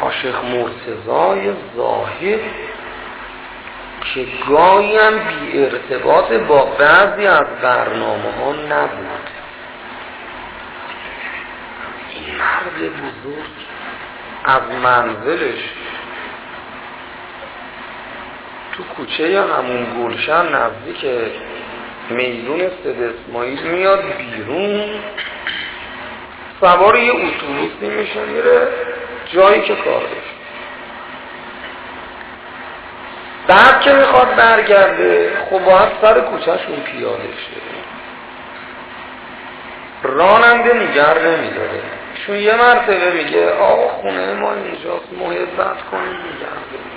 عاشق مرتضای زاهد که گاهی هم بی ارتباط با بعضی از برنامه ها نبود. این مرد بزرگ از منزلش تو کوچه یا همون گلشن نزدیک میدون سید اسماعیل میاد بیرون، سوار یه اتوبوسی میشه میره جایی که کارش. بعد که میخواد برگرده خب باید سر کوچهشون پیاده شه. راننده نگر نمیداره، چون یه مرتبه میگه آقا خونه ما اینجاست، محبت کنید نگر برید.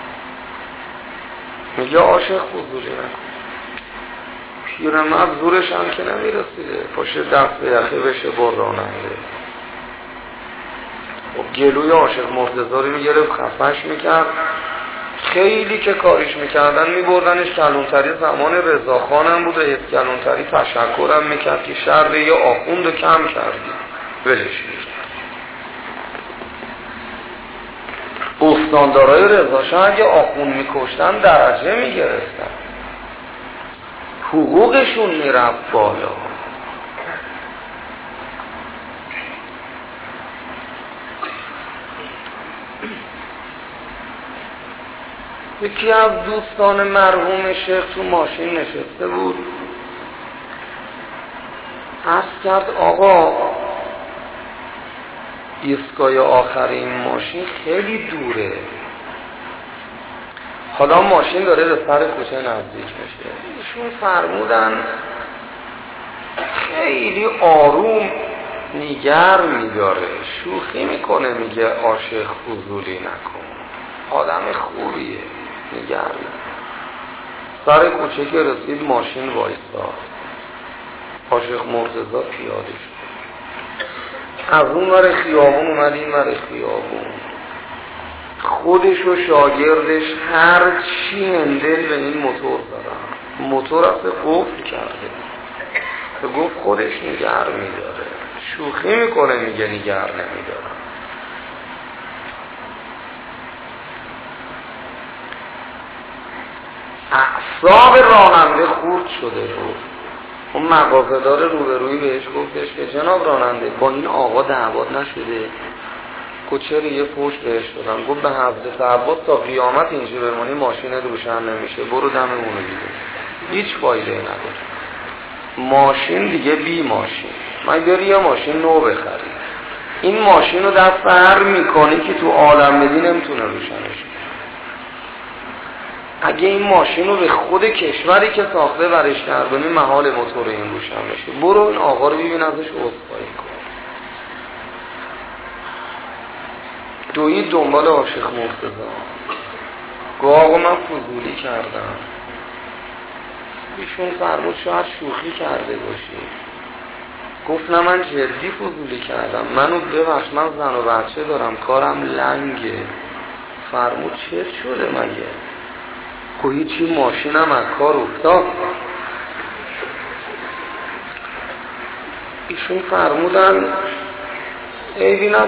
میگه عاشق فضولی نکن. پیرمرد زورش هم که نمیرسیده، پاشه دست به یخه بشه با راننده. و گلوی عاشق مرتضی میگرفت، خفش میکرد. خیلی که کاریش میکردن میبردنش کلانتری. زمان رضاخان هم بود، رئیس کلانتری تشکرم میکرد که شر یه آخوند رو کم کردی، ولش میکرد. استاندارای رضاشاه اگه آخوند میکشتن درجه میگرفتن، حقوقشون میرفت بالا. یکی از دوستان مرحوم شیخ تو ماشین نشسته بود، عرض کرد آقا ایستگاه آخر این ماشین خیلی دوره، حالا ماشین داره به سر کوچه نزدیک میشه. ایشون فرمودن خیلی آروم نگر میداره، شوخی میکنه، میگه عاشق فضولی نکن، آدم خوبیه، نگر میداره. سر کوچه که رسید ماشین وایستاد، عاشق مرتضی پیاده شد. از اون ور خیابون اومد این ور خیابون، خودش و شاگردش هر چی هندل به این موتور دارن. موتور اصلا قفل کرده، به گفت خودش نگر میداره، شوخی میکنه، میگه نگر نمیدارم. اعصاب راننده خورد شده بود. اون مغازه‌دار روبرویی بهش گفتش که جناب راننده با این آقا دعوت نشده؟ کوچر یه فوش بهش دادن. گفت به حضرت عباس تا قیامت اینجا بمونی ماشین روشن نمیشه، برو دممونو بیده. هیچ فایده نداره، ماشین دیگه بی ماشین. من بری یه ماشین نو بخری، این ماشین رو دست هر میکنی که تو عالم بدی نمیتونه روشنش. اگه این ماشین رو به خود کشوری که ساخته ورش کردونی محال موتور این روشن بشه. برو این آقا رو ببین ازش عذرخواهی کن. دوید دنبال عاشق مرتضی. گفت آقا من فضولی کردم. ایشون فرمود شاید شوخی کرده باشی. گفت نه من جدی فضولی کردم، منو ببخش، من زن و بچه دارم، کارم لنگه. فرمود چه شده مگه؟ گویی چی ماشینم از کار افتاد. ایشون فرمودن ایدینت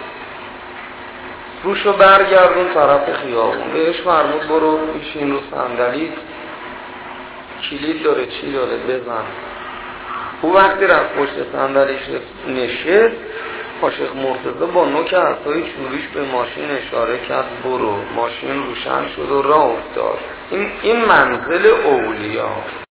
روشو برگردون طرف خیابون. بهش فرمود برو ایشین رو صندلی، کلید داره چی داره بزن. او وقتی رفت پشت صندلیش نشست، عاشق مرتضی با نوک عصای چوبیش به ماشین اشاره کرد برو. ماشین روشن شد و راه افتاد. این منزل اولیا.